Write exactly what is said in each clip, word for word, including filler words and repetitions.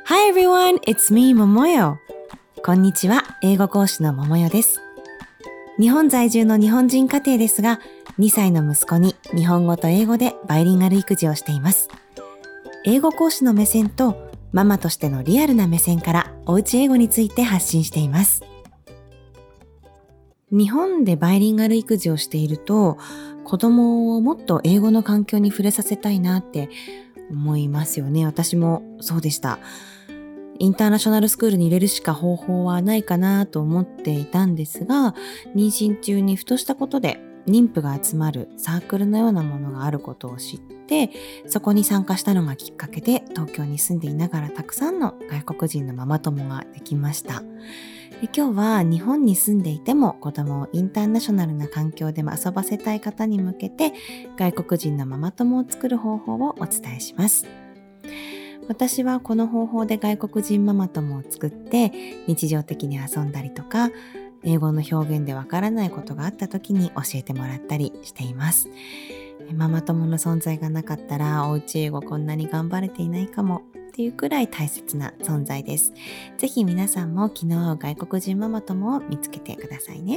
Hi everyone, it's me, Momoyo. こんにちは、英語講師のMomoyoです。日本在住の日本人家庭ですが、にさいの息子に日本語と英語でバイリンガル育児をしています。英語講師の目線とママとしてのリアルな目線からおうち英語について発信しています。日本でバイリンガル育児をしていると、子供をもっと英語の環境に触れさせたいなって思いますよね。私もそうでした。インターナショナルスクールに入れるしか方法はないかなと思っていたんですが、妊娠中にふとしたことで妊婦が集まるサークルのようなものがあることを知って、そこに参加したのがきっかけで、東京に住んでいながらたくさんの外国人のママ友ができました。で今日は日本に住んでいても子供をインターナショナルな環境でも遊ばせたい方に向けて、外国人のママ友を作る方法をお伝えします。私はこの方法で外国人ママ友を作って日常的に遊んだりとか、英語の表現でわからないことがあった時に教えてもらったりしています。ママ友の存在がなかったらおうち英語こんなに頑張れていないかもっていうくらい大切な存在です。ぜひ皆さんも気の合う外国人ママ友を見つけてくださいね。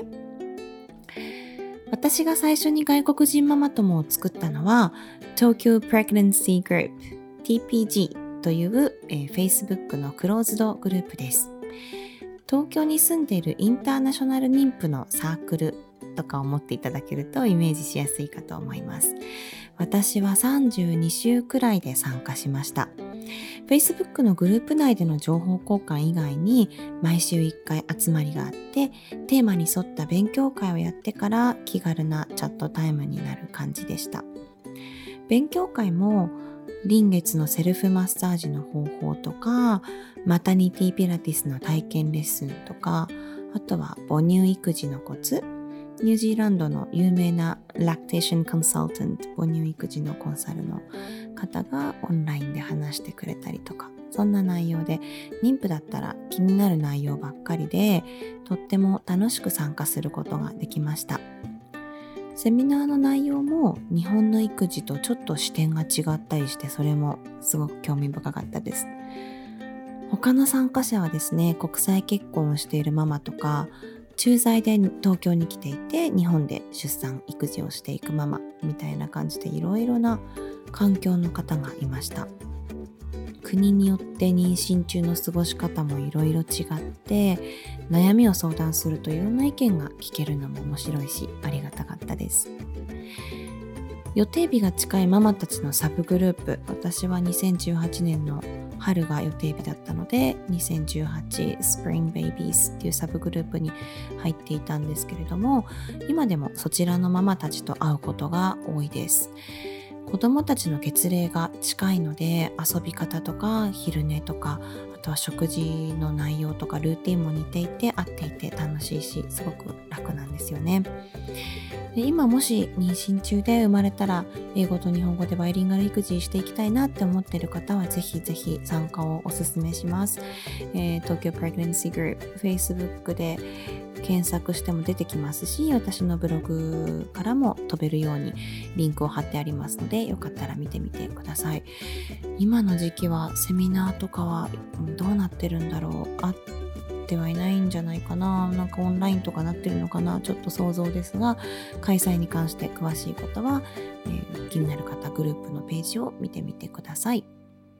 私が最初に外国人ママ友を作ったのは Tokyo Pregnancy Group ティーピージーという、えー、Facebook のクローズドグループです。東京に住んでいるインターナショナル妊婦のサークルとかを持っていただけるとイメージしやすいかと思います。私はさんじゅうに週くらいで参加しました。Facebook のグループ内での情報交換以外に毎週いっかい集まりがあって、テーマに沿った勉強会をやってから気軽なチャットタイムになる感じでした。勉強会も臨月のセルフマッサージの方法とか、マタニティピラティスの体験レッスンとか、あとは母乳育児のコツ、ニュージーランドの有名なラクテーションコンサルタント、母乳育児のコンサルの方がオンラインで話してくれたりとか、そんな内容で、妊婦だったら気になる内容ばっかりで、とっても楽しく参加することができました。セミナーの内容も日本の育児とちょっと視点が違ったりして、それもすごく興味深かったです。他の参加者はですね、国際結婚をしているママとか、駐在で東京に来ていて日本で出産育児をしていくママみたいな感じで、いろいろな環境の方がいました。国によって妊娠中の過ごし方もいろいろ違って、悩みを相談するといろんな意見が聞けるのも面白いし、ありがたかったです。予定日が近いママたちのサブグループ、私はにせんじゅうはちねんの春が予定日だったので、にせんじゅうはち Spring Babies っていうサブグループに入っていたんですけれども、今でもそちらのママたちと会うことが多いです。子供たちの月齢が近いので、遊び方とか昼寝とか、あとは食事の内容とかルーティンも似ていて、合っていて楽しいし、すごく楽なんですよね。で今もし妊娠中で生まれたら英語と日本語でバイリンガル育児していきたいなって思っている方は、ぜひぜひ参加をおすすめします。えー、Tokyo Pregnancy Group Facebook で検索しても出てきますし、私のブログからも飛べるようにリンクを貼ってありますので、よかったら見てみてください。今の時期はセミナーとかはどうなってるんだろう、あってはいないんじゃないかな、なんかオンラインとかなってるのかな、ちょっと想像ですが、開催に関して詳しいことは、えー、気になる方グループのページを見てみてください。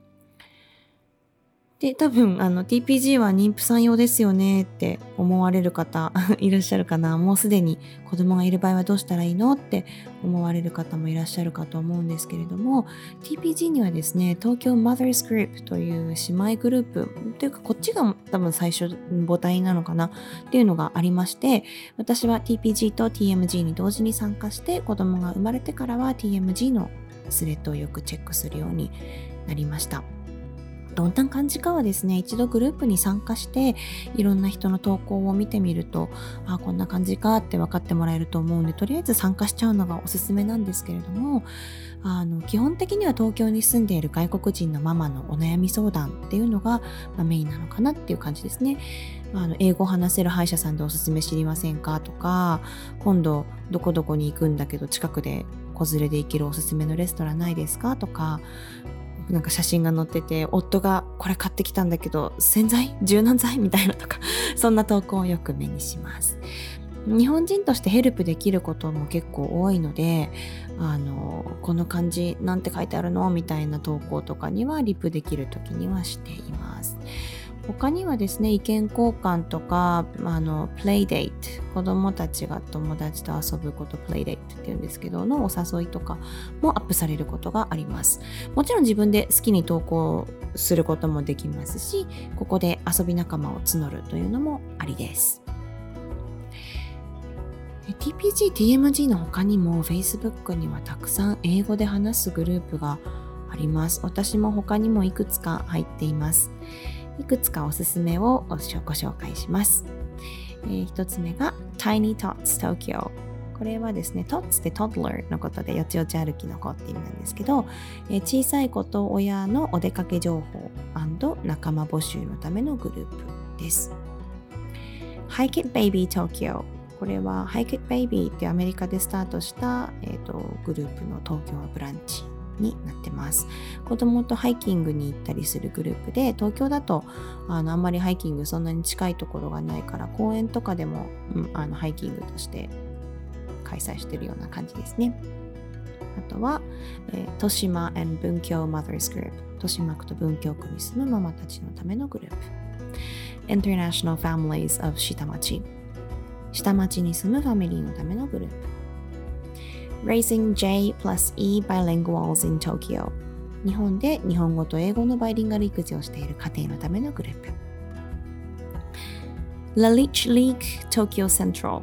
で、多分あの ティーピージー は妊婦さん用ですよねって思われる方いらっしゃるかな。もうすでに子供がいる場合はどうしたらいいのって思われる方もいらっしゃるかと思うんですけれども、 ティーピージー にはですね、東京 Mothers Group という姉妹グループというか、こっちが多分最初母体なのかなっていうのがありまして、私は ティーピージー と ティーエムジー に同時に参加して、子供が生まれてからは ティーエムジー のスレッドをよくチェックするようになりました。どんな感じかはですね、一度グループに参加していろんな人の投稿を見てみると、あ、こんな感じかって分かってもらえると思うんで、とりあえず参加しちゃうのがおすすめなんですけれども、あの基本的には東京に住んでいる外国人のママのお悩み相談っていうのが、まあ、メインなのかなっていう感じですね。あの英語を話せる歯医者さんでおすすめ知りませんかとか、今度どこどこに行くんだけど近くで子連れで行けるおすすめのレストランないですかとか、 なんか写真が載ってて、夫がこれ買ってきたんだけど洗剤柔軟剤みたいなとかそんな投稿をよく目にします。日本人としてヘルプできることも結構多いので、あのこの漢字なんて書いてあるのみたいな投稿とかにはリプできる時にはしています。他にはですね、意見交換とか、あのプレイデート、子供たちが友達と遊ぶこと、プレイデートって言うんですけどのお誘いとかもアップされることがあります。もちろん自分で好きに投稿することもできますし、ここで遊び仲間を募るというのもありです。ティーピージー、ティーエムジー の他にも Facebook にはたくさん英語で話すグループがあります。私も他にもいくつか入っています。いくつかおすすめをご紹介します。えー、一つ目が Tiny Tots Tokyo。これはですね、Tots ってトドラーのことでよちよち歩きの子って意味なんですけど、えー、小さい子と親のお出かけ情報&仲間募集のためのグループです。Hike It Baby Tokyo。これは Hike It Baby ってアメリカでスタートした、えーと、グループの東京ブランチになってます。子供とハイキングに行ったりするグループで、東京だと あのあんまりハイキングそんなに近いところがないから公園とかでも、うん、あのハイキングとして開催してるような感じですね。あとは、えー、豊島 and 文京 Mothers Group、 豊島区と文京区に住むママたちのためのグループ。 International Families of 下町、下町に住むファミリーのためのグループ。Raising J plus E Bilinguals in Tokyo。 日本で日本語と英語のバイリンガル育児をしている家庭のためのグループ。Lalich League Tokyo Central、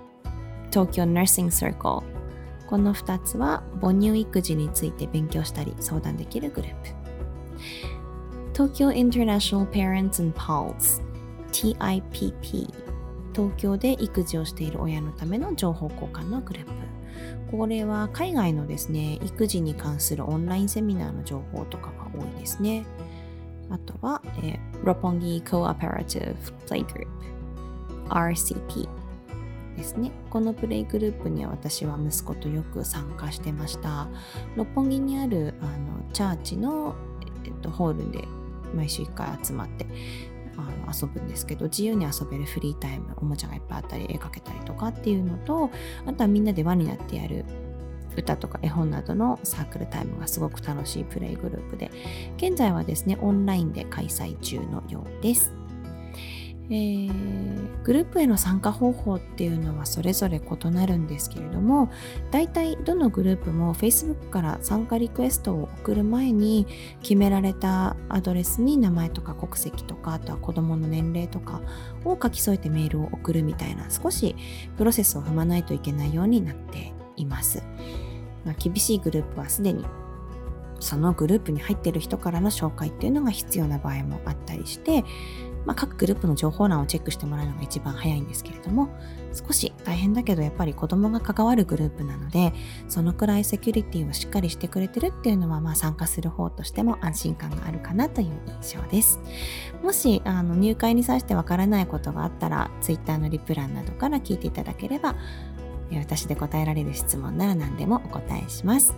Tokyo Nursing Circle。 このふたつは母乳育児について勉強したり相談できるグループ。Tokyo International Parents and Pals、 ティーアイピーピー、 東京で育児をしている親のための情報交換のグループ。これは海外のですね、育児に関するオンラインセミナーの情報とかが多いですね。あとは、えー、Roppongi Cooperative Play Group、 アールシーピー ですね。このプレイグループには私は息子とよく参加してました。六本木にあるあのチャーチの、えっと、ホールで毎週いっかい集まってあの遊ぶんですけど、自由に遊べるフリータイム、おもちゃがいっぱいあったり絵描けたりとかっていうのと、あとはみんなで輪になってやる歌とか絵本などのサークルタイムがすごく楽しいプレイグループで、現在はですねオンラインで開催中のようです。えー、グループへの参加方法っていうのはそれぞれ異なるんですけれども、だいたいどのグループも Facebook から参加リクエストを送る前に決められたアドレスに名前とか国籍とか、あとは子供の年齢とかを書き添えてメールを送るみたいな、少しプロセスを踏まないといけないようになっています。まあ、厳しいグループはすでにそのグループに入っている人からの紹介っていうのが必要な場合もあったりして、まあ、各グループの情報欄をチェックしてもらうのが一番早いんですけれども、少し大変だけどやっぱり子供が関わるグループなので、そのくらいセキュリティをしっかりしてくれてるっていうのは、まあ参加する方としても安心感があるかなという印象です。もしあの入会に際してわからないことがあったら、Twitter のリプ欄などから聞いていただければ、私で答えられる質問なら何でもお答えします。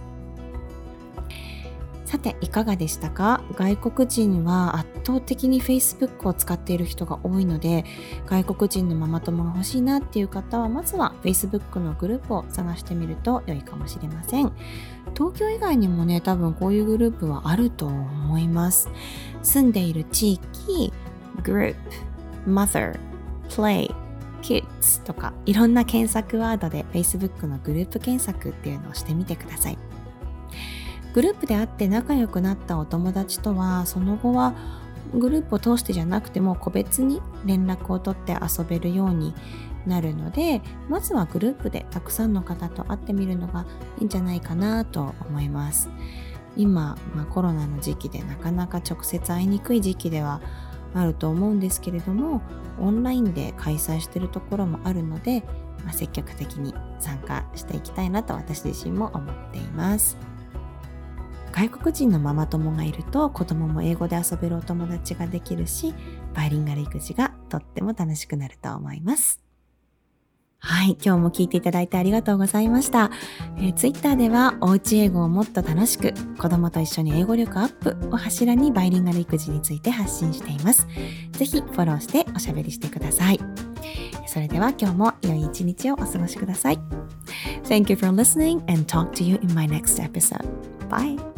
さて、いかがでしたか？外国人は圧倒的に Facebook を使っている人が多いので、外国人のママ友が欲しいなっていう方は、まずは Facebook のグループを探してみると良いかもしれません。東京以外にもね、多分こういうグループはあると思います。住んでいる地域、グループ、Mother、Play、Kids とか、いろんな検索ワードで Facebook のグループ検索っていうのをしてみてください。グループで会って仲良くなったお友達とは、その後はグループを通してじゃなくても個別に連絡を取って遊べるようになるので、まずはグループでたくさんの方と会ってみるのがいいんじゃないかなと思います。今、まあ、コロナの時期でなかなか直接会いにくい時期ではあると思うんですけれども、オンラインで開催しているところもあるので、まあ、積極的に参加していきたいなと私自身も思っています。外国人のママ友がいると、子供も英語で遊べるお友達ができるし、バイリンガル育児がとっても楽しくなると思います。 はい、今日も聞いていただいてありがとうございました。えー、Twitter ではおうち英語をもっと楽しく、子供と一緒に英語力アップを柱にバイリンガル育児について発信しています。ぜひフォローしておしゃべりしてください。それでは今日も良い一日をお過ごしください。Thank you for listening and talk to you in my next episode. Bye!